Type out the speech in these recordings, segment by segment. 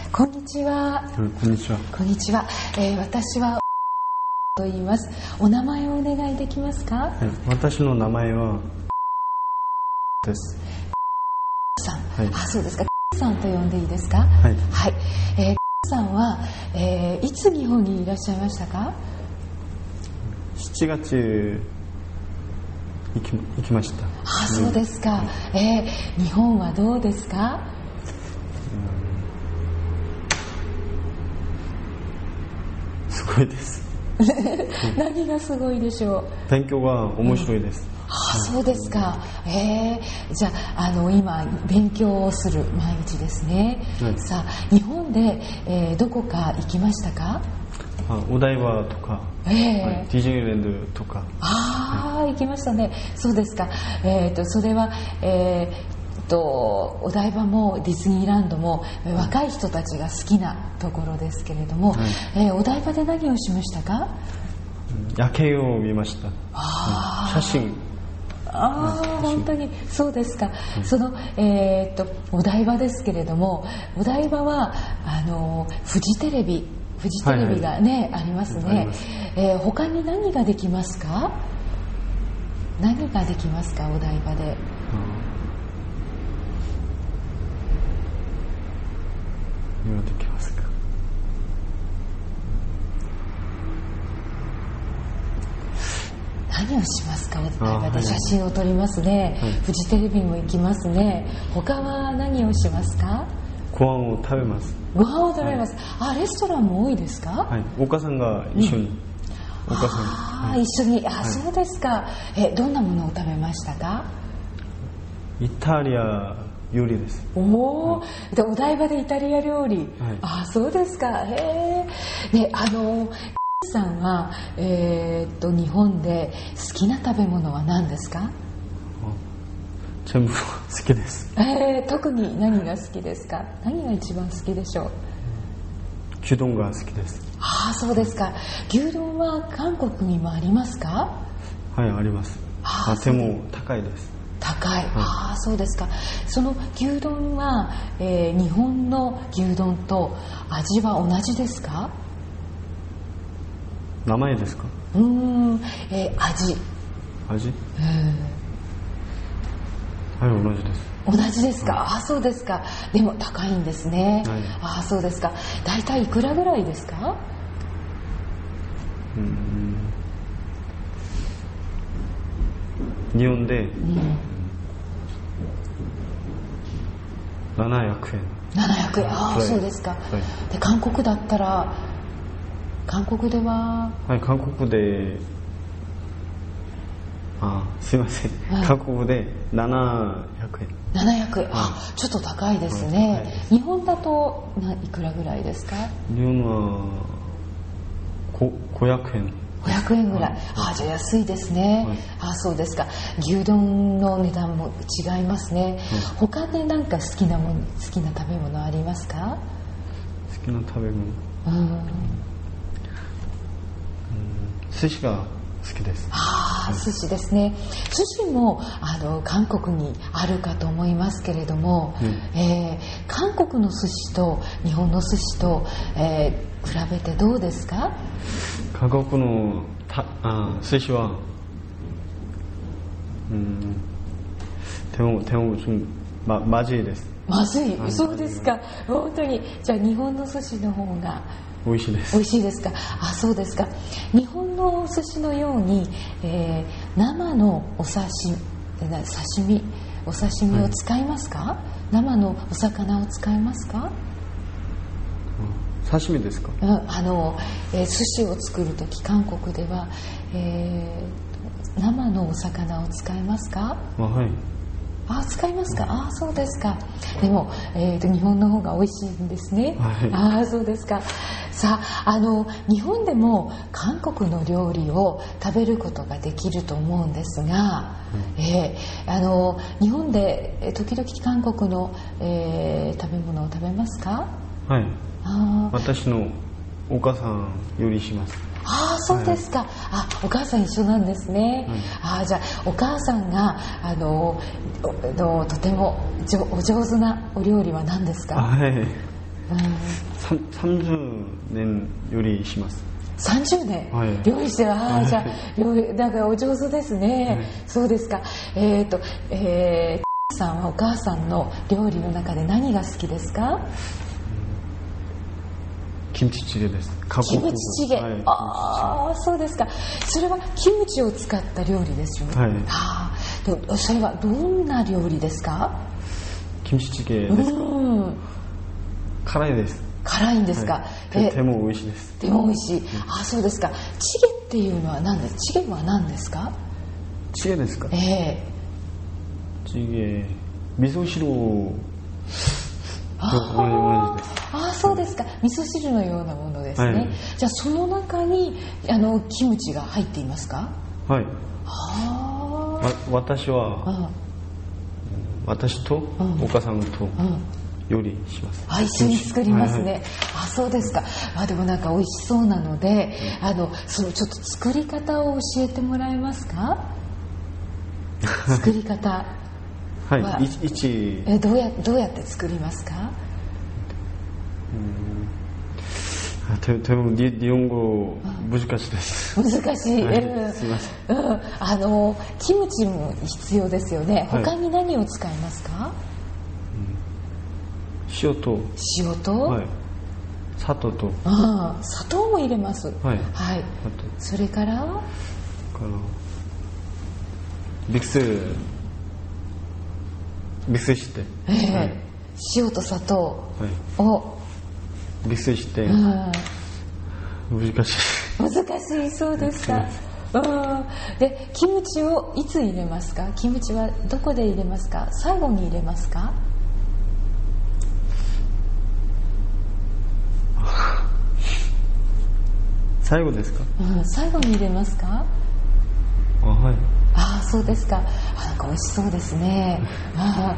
こんにちは。 こんにちは。 こんにちは。私はと言います。お名前をお願いできますか？ 私の名前はです。 さん。 はい。 そうですか。さんと呼んでいいですか？ はい。 はい。さんは、いつ日本にいらっしゃいましたか 7月行きました。 そうですか。日本はどうですか？ すごいです。 何がすごいでしょう？ 勉強が面白いです。 そうですか。じゃあ、今勉強をする毎日ですね。 はい。 さあ、日本で、どこか行きましたか？ お台場とか、ディズニーランドとか。 行きましたね。そうですか。それは、お台場もディズニーランドも若い人たちが好きなところですけれども、お台場で何をしましたか？ 夜景を見ました。写真。 本当にそうですか。その、お台場ですけれども、お台場はフジテレビがね、ありますね。他に何ができますか？何ができますか、お台場で？ 何ができますか？ 何をしますか？お台場で写真を撮りますね。フジテレビも行きますね。他は何をしますか？ ご飯を食べます。 ご飯を食べます。レストランも多いですか？ はい。お母さんが一緒に。お母さん。 一緒に。そうですか。どんなものを食べましたか？ イタリア料理です。 お台場でイタリア料理。そうですか。さんは、日本で好きな食べ物は何ですか？ 全部好きです。 特に何が好きですか？何が一番好きでしょう？ 牛丼が好きです。 そうですか。牛丼は韓国にもありますか？ はい、あります。でも高いです。 高い。そうですか。その牛丼は、日本の牛丼と味は同じですか？ 名前ですか？ 味。 はい、同じです。 同じですか？そうですか。でも高いんですね。そうですか。だいたいいくらぐらいですか？ 日本で700円。 700円。そうですか。で、韓国だったら、韓国では、 韓国ですいません。韓国で700円。 700円。ちょっと高いですね。日本だといくらぐらいですか？ 日本は500円。 500円ぐらい。じゃあ安いですね。そうですか。牛丼の値段も違いますね。他で何か好きな食べ物ありますか？ 好きな食べ物。寿司が好きです。 寿司ですね。寿司も韓国にあるかと思いますけれども、韓国の寿司と日本の寿司と、比べてどうですか？ 韓国の寿司はでも좀まずいです。 まずい。そうですか。本当に。じゃあ日本の寿司の方が美味しいです。 美味しいですか？そうですか。日本のお寿司のように、生のお刺身を使いますか？生のお魚を使いますか？ 刺身ですか？ 寿司を作るとき韓国では、生のお魚を使いますか？ はい。 使いますか？そうですか。でも、日本の方が美味しいんですね。そうですか。さあ、日本でも韓国の料理を食べることができると思うんですが、日本で時々韓国の、食べ物を食べますか？ はい。私のお母さん料理します。 そうですか。お母さん一緒なんですね。じゃあお母さんがとてもお上手なお料理は何ですか？ 30年よりします。 30年、 はい、 料理しては、じゃあ料理だからお上手ですね、はい、そうですか。さんはお母さんの料理の中で何が好きですか？ キムチチゲです。 キムチチゲ、はい、ああそうですか。それはキムチを使った料理ですよね。はい、ああ、それはどんな料理ですか？ キムチチゲですか？辛いです。 辛いんですか？はい、 とても美味しいです。 とても美味しい。あ、そうですか。チゲっていうのは何です？チゲは何ですか？ チゲですか？チゲ、味噌汁をあ、そうですか。味噌汁のようなものですね。はい、じゃあその中にキムチが入っていますか？ はい。私は、私とお母さんと料理します。 一緒に作りますね。はい、そうですか。でもなんか美味しそうなので、そのちょっと作り方を教えてもらえますか？作り方。 はい。 どうやって作りますか？ とても日本語難しいです。 難しい。 すみません。 キムチも必要ですよね。他に何を使いますか？ 塩と、はい、砂糖と、 砂糖も入れます。はい。はい。それからミックスして、 塩と砂糖をミックスして、難しい。そうですか。でキムチをいつ入れますか？キムチはどこで入れますか？最後に入れますか？ 最後ですか？ 最後に入れますか？ はい。 そうですか。なんか美味しそうですね。はい。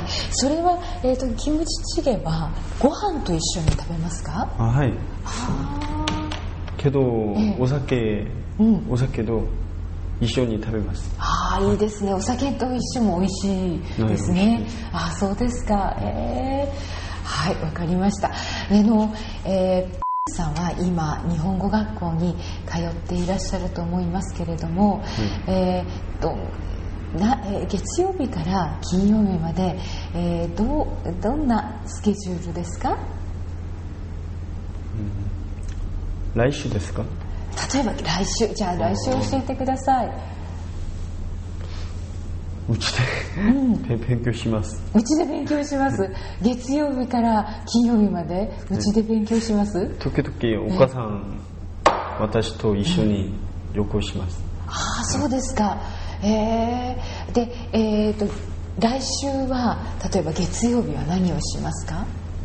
それはキムチチゲはご飯と一緒に食べますか？ はい。けど、お酒と一緒に食べます。 いいですね。お酒と一緒も美味しいですね。そうですか。はい、わかりました。さんは今日本語学校に通っていらっしゃると思いますけれども、月曜日から金曜日まで、どんなスケジュールですか？ 来週ですか？ 例えば来週、じゃあ来週教えてください。 うちで、勉強します。 うちで勉強します。月曜日から金曜日までうちで勉強します。 時々お母さん、私と一緒に旅行します。 そうですか。で、来週は例えば月曜日は何をしますか？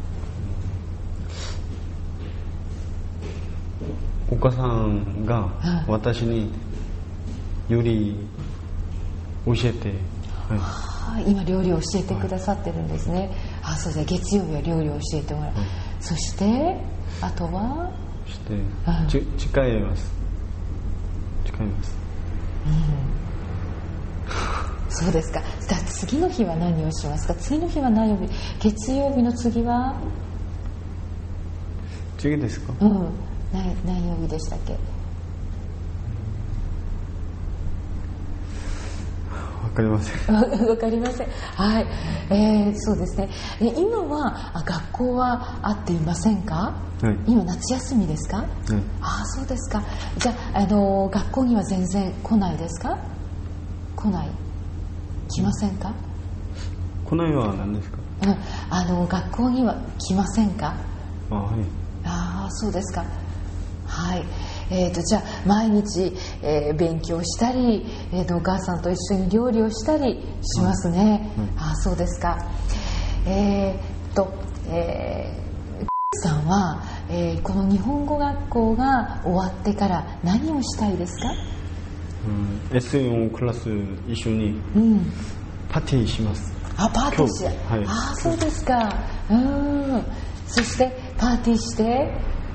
お母さんが私に料理教えて、 今料理を教えてくださってるんですね。そうですね。月曜日は料理を教えてもらう。そしてあとは誓います。 そうですか。じゃあ次の日は何をしますか？次の日は何曜日？月曜日の次は次ですか？ 何曜日でしたっけ？ わかりません。 わかりません。はい。そうですね。今は学校はあっていませんか？はい。今夏休みですか？はい。そうですか。じゃあ学校には全然来ないですか？来ない。来ませんか？ 来ないは何ですか？ 学校には来ませんか？ はい。 そうですか。はい。じゃあ毎日、勉強したり、お母さんと一緒に料理をしたりしますね。そうですか。さんは、この日本語学校が終わってから何をしたいですか ？S4 クラス一緒にパーティーします。 パーティーして、そうですか。そしてパーティーして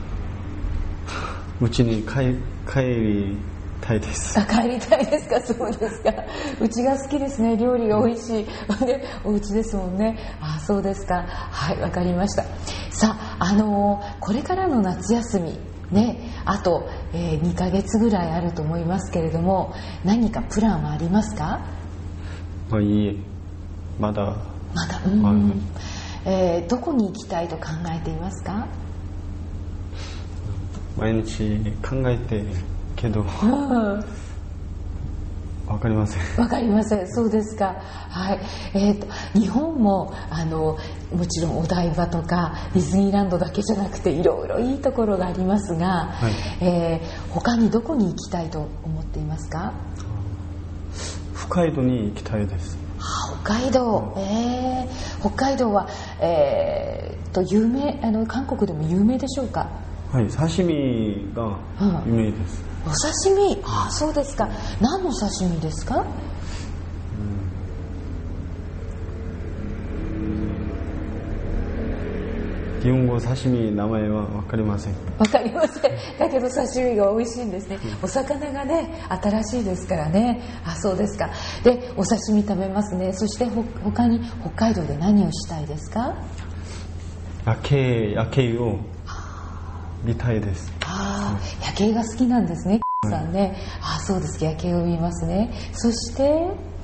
うちに帰りたいです。 帰りたいですか？そうですか。うちが好きですね。料理が美味しいでお家ですもんね。そうですか。はい、わかりました。 さあ、これからの夏休みね、あと、2ヶ月ぐらいあると思いますけれども、何かプランはありますか？ いいえ、まだ、 どこに行きたいと考えていますか？ 毎日考えてけど、わかりません。 わかりません。そうですか。はい。日本ももちろんお台場とかディズニーランドだけじゃなくていろいろいいところがありますが、はい、他にどこに行きたいと思っていますか？ 北海道に行きたいです。 北海道、北海道は有名、韓国でも有名でしょうか？ はい、刺身が有名です。 お刺身、そうですか。何の刺身ですか？ 日本語刺身名前は分かりません。 分かりません。だけど刺身が美味しいんですね。お魚がね、新しいですからね。そうですか。で、お刺身食べますね。そして他に北海道で何をしたいですか？ 夜景を見たいです。 夜景が好きなんですね、さんね。そうですか。夜景を見ますね。そして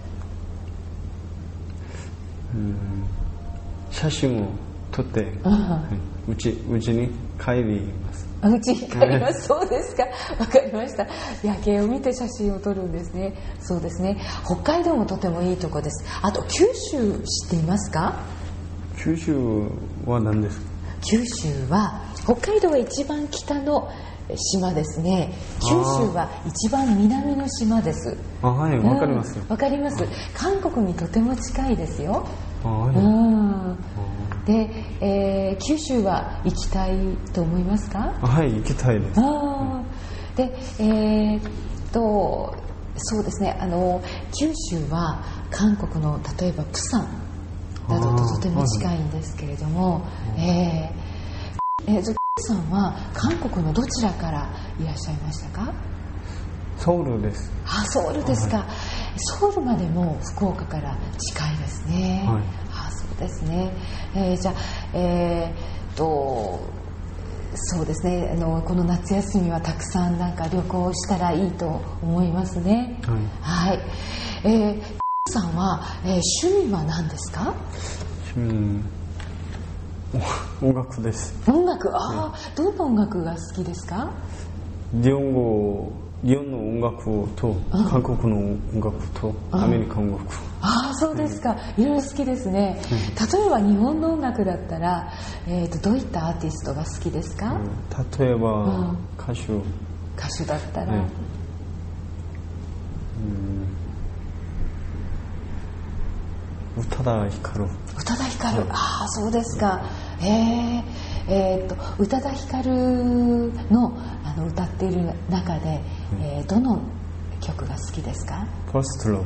写真を撮って、うちに帰ります。 うちに帰ります。そうですか。わかりました。夜景を見て写真を撮るんですね。そうですね。北海道もとてもいいとこです。あと九州知っていますか？ 九州は何ですか？ 九州は北海道は一番北の島ですね。九州は一番南の島です。 はい、わかります。 わかります。韓国にとても近いですよ。で、九州は行きたいと思いますか？ はい、行きたいです。 で、そうですね。九州は韓国の例えばプサンなどととても近いんですけれども、さんは韓国のどちらからいらっしゃいましたか？ ソウルです。 ソウルですか。ソウルまでも福岡から近いですね。そうですね。じゃあ、そうですね。この夏休みはたくさんなんか旅行したらいいと思いますね。はい。さんは、趣味は何ですか？ 音楽です。 音楽、どんな音楽が好きですか？ 日本の音楽と韓国の音楽とアメリカ音楽。 そうですか。いろいろ好きですね。例えば日本の音楽だったら、どういったアーティストが好きですか？ 例えば、歌手だったら、 宇多田ヒカル。 宇多田ヒカル。そうですか。宇多田ヒカルの歌っている中で、どの曲が好きですか？ ファーストロ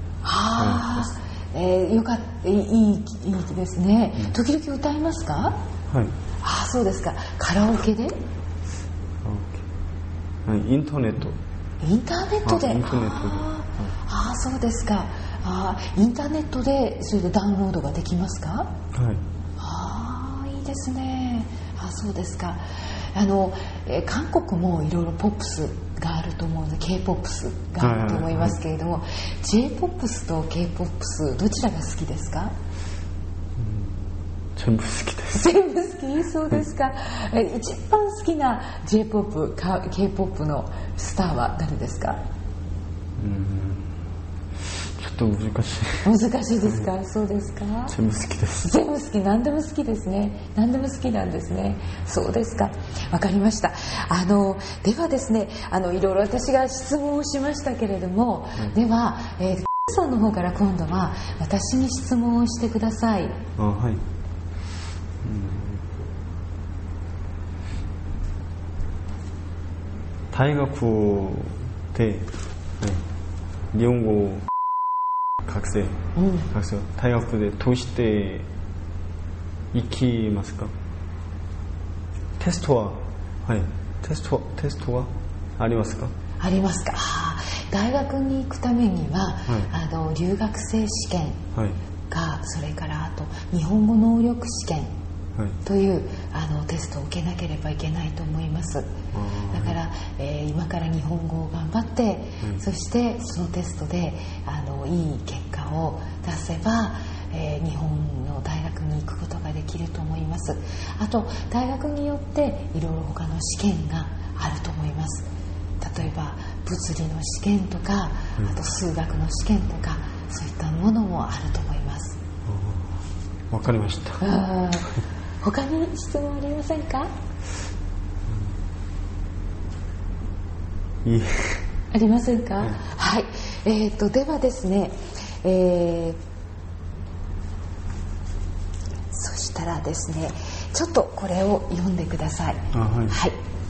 ブ。よかった。いいですね。時々歌いますか？ はい。 そうですか。カラオケで？ インターネット。 インターネットで。そうですか。インターネットでそれでダウンロードができますか？いいですね。そうですか。韓国もいろいろポップスがあると思うので K-POP があると思いますけれども、J-POP と K-POP どちらが好きですか？ 全部好きです。 全部好き？そうですか。一番好きな J-POP、K-POP のスターは誰ですか？ ちょっと難しい。 難しいですか？そうですか。 全部好きです。 全部好き。何でも好きですね。何でも好きなんですね。そうですか。わかりました。ではですね、いろいろ私が質問をしましたけれども、では、さんの方から今度は私に質問をしてください。 はい。大学で、日本語学生、大学でどうして行きますか？テストはありますか？ ありますか。大学に行くためには、留学生試験が、それからあと日本語能力試験というテストを受けなければいけないと思います。だから、今から日本語を頑張って、そしてそのテストでいい結果を出せば、日本の大学に行くことができると思います。あと大学によっていろいろ他の試験があると思います。例えば物理の試験とか、あと数学の試験とか、そういったものもあると思います。 わかりました。 他に質問ありませんか？ いいありませんか？はい、ではですね、そしたらですね、ちょっとこれを読んでください。はい、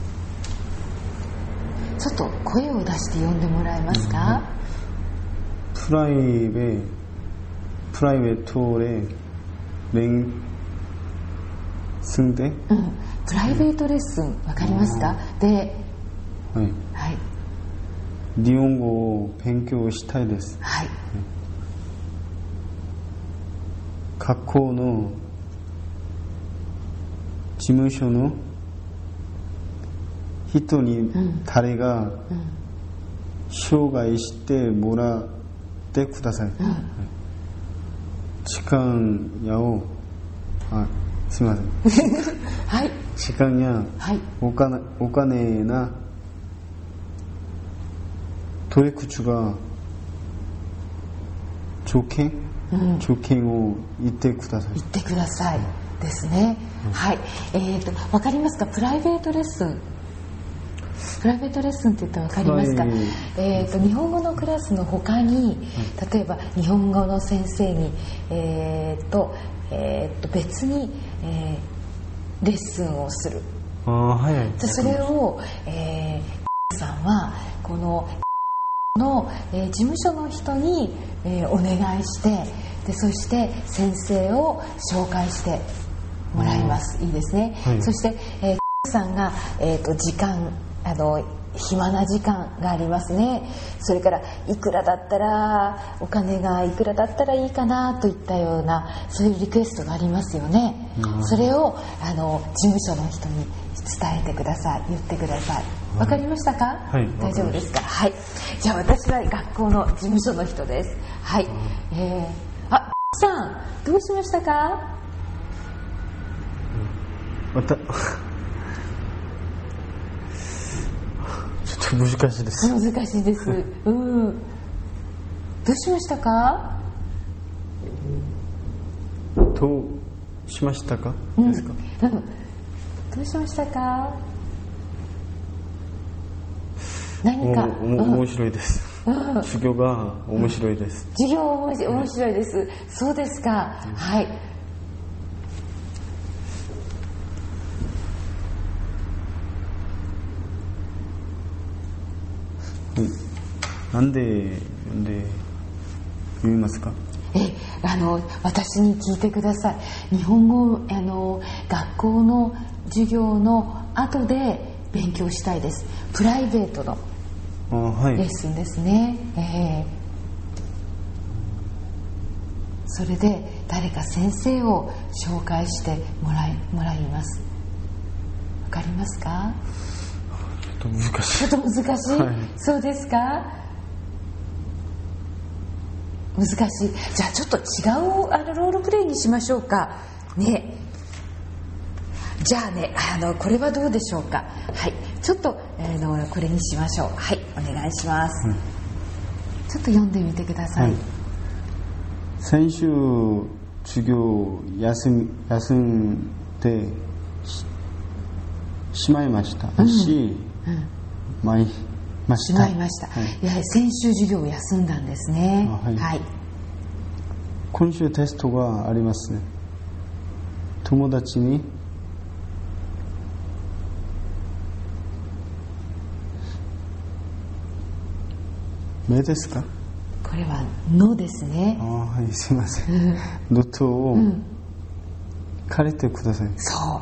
ちょっと声を出して読んでもらえますか？ プライベートでレッスンで、 プライベートレッスンわかりますか？で、はい、 日本語を勉強したいです。 はい、 学校の事務所の人に誰が紹介してもらってください。時間やすみません。 はい。 時間やお金な取り口が条件を言ってください。 言ってくださいですね。はい。わかりますか？プライベートレッスンって言ったら分かりますか？日本語のクラスの他に、例えば日本語の先生に、別に、レッスンをする。それを、さんはこの事務所の人に、お願いして、でそして先生を紹介してもらいます。いいですね。そして、さんが、時間暇な時間がありますね。それからいくらだったらお金がいくらだったらいいかなといったような、そういうリクエストがありますよね。それを事務所の人に伝えてください。言ってください。わかりましたか？大丈夫ですか？はい。じゃあ私は学校の事務所の人です。はい。さんどうしましたか？ ちょっと難しいです。 難しいです。どうしましたか？ どうしましたか？ですか？ どうしましたか？何か面白いです。授業が面白いです。 授業面白いです。そうですか。はい。 なんで読みますか？ 私に聞いてください。日本語学校の授業の後で勉強したいです。プライベートのレッスンですね。それで誰か先生を紹介してもらいます。わかりますか？ ちょっと難しい。 そうですか？難しい。じゃあちょっと違うロールプレイにしましょうかね。じゃあね、これはどうでしょうか。はい、ちょっと、これにしましょう。はい、お願いします。ちょっと読んでみてください。 先週授業休んでしまいましたしまいました。 やはり先週授業を休んだんですね。 今週テストがありますね。友達に目ですか？ これはのですね。 すいません。ノートを借りてください。 そう。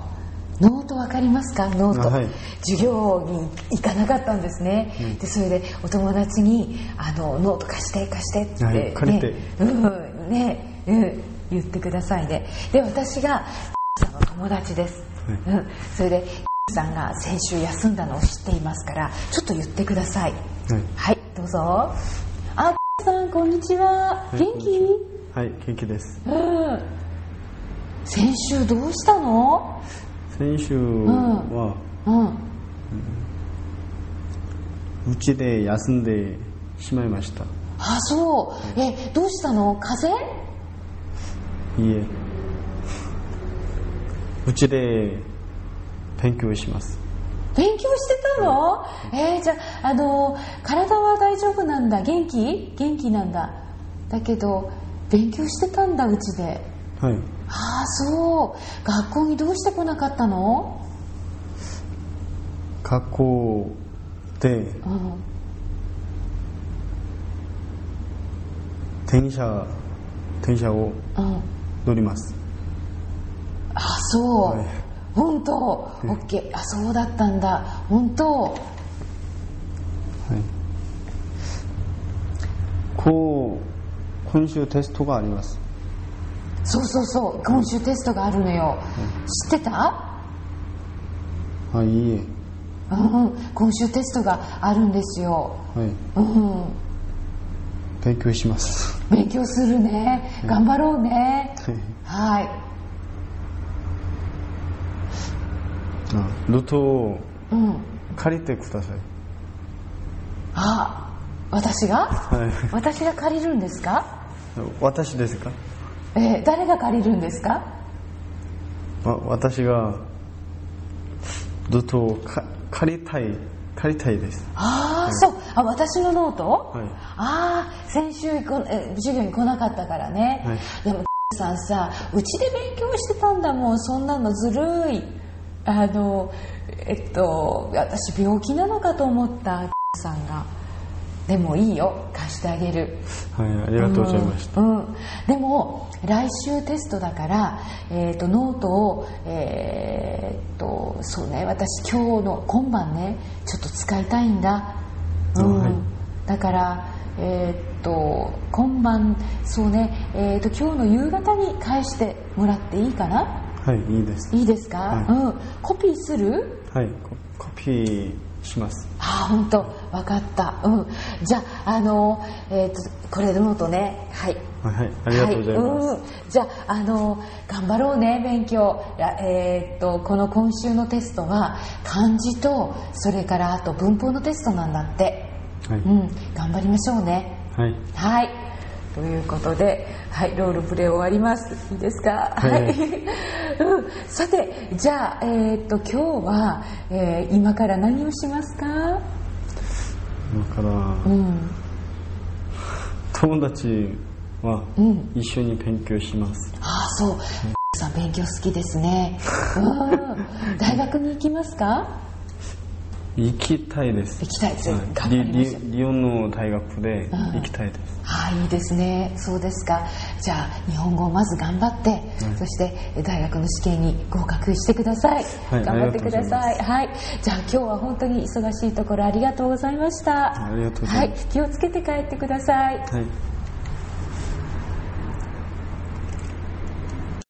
ノートわかりますか？ノート、授業に行かなかったんですね。でそれでお友達にノート貸してって借りて言ってくださいね。で私がその友達です、それでさんが先週休んだのを知っていますから、ちょっと言ってください。はい、どうぞ。あ、さんこんにちは。元気？ はい、元気です。 先週どうしたの？ 先週は、うちで休んでしまいました。 あ、そう。どうしたの？風邪？ いえ、うちで勉強します。 勉強してたの？じゃあ、体は大丈夫なんだ？元気なんだ。だけど勉強してたんだ、うちで。 はい。 ああ、そう。学校にどうして来なかったの？ 学校で、電車を乗ります。 あ、そう。はい、本当。オッケー。あ、そうだったんだ。本当。はい。 今週テストがあります。 そう。今週テストがあるのよ。知ってた？ いいえ。 今週テストがあるんですよ。 はい。勉強します。 勉強するね。頑張ろうね。はい。 ルートを借りてください。 あ、私が？はい。私が借りるんですか？ 私ですか？ 誰が借りるんですか？ 私がルートを借りたいです。 そう。私のノート？ はい。 先週授業に来なかったからね。はい、でもさんさ、うちで勉強してたんだもん。そんなのずるい。私病気なのかと思ったさんが。でもいいよ、貸してあげる。 はい、ありがとうございました。 でも来週テストだから、ノートをそうね、私今晩ね、ちょっと使いたいんだ。はい、だから今晩そうね、今日の夕方に返してもらっていいかな？ はい、いいです。 いいですか？はい、コピーする？ はい、コピーします。 本当、分かった。じゃあこれノートね。はい。 はい、ありがとうございます。 じゃあ頑張ろうね、勉強。この今週のテストは漢字と、それからあと文法のテストなんだって。はい。頑張りましょうね。 はい。 はい。ということで、はい、ロールプレイ終わります。いいですか？はい。さて、じゃあ、今日は、今から何をしますか？ 今から、友達は一緒に勉強します。 そう。さん勉強好きですね。大学に行きますか？ 行きたいです。 行きたいです。 リヨンの大学で行きたいです。 いいですね。そうですか。じゃあ日本語をまず頑張って、そして大学の試験に合格してください。頑張ってください。はい。じゃあ今日は本当に忙しいところありがとうございました。 ありがとうございます。 はい。気をつけて帰ってください。 はい。